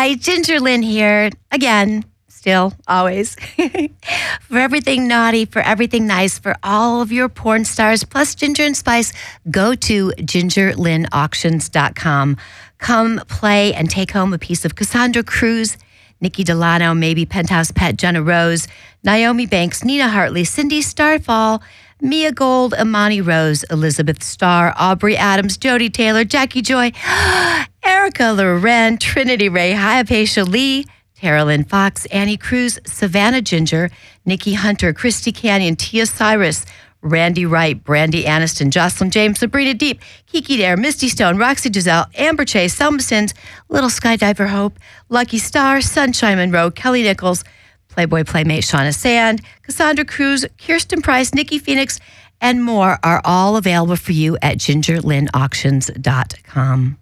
Hi, Ginger Lynn here. Again, still, always. For everything naughty, for everything nice, for all of your porn stars, plus Ginger and Spice, go to gingerlynnauctions.com. Come play and take home a piece of Cassandra Cruz, Nikki Delano, maybe Penthouse Pet, Jenna Rose, Naomi Banks, Nina Hartley, Cindy Starfall, Mia Gold, Imani Rose, Elizabeth Starr, Aubrey Adams, Jodie Taylor, Jackie Joy, Erica Loren, Trinity Ray, Hypatia Lee, Tara Lynn Fox, Annie Cruz, Savannah Ginger, Nikki Hunter, Christy Canyon, Tia Cyrus, Randy Wright, Brandy Aniston, Jocelyn James, Sabrina Deep, Kiki Dare, Misty Stone, Roxy Giselle, Amber Chase, Selma Sins, Little Skydiver Hope, Lucky Star, Sunshine Monroe, Kelly Nichols, Playboy Playmate Shauna Sand, Cassandra Cruz, Kirsten Price, Nikki Phoenix, and more are all available for you at gingerlynnauctions.com.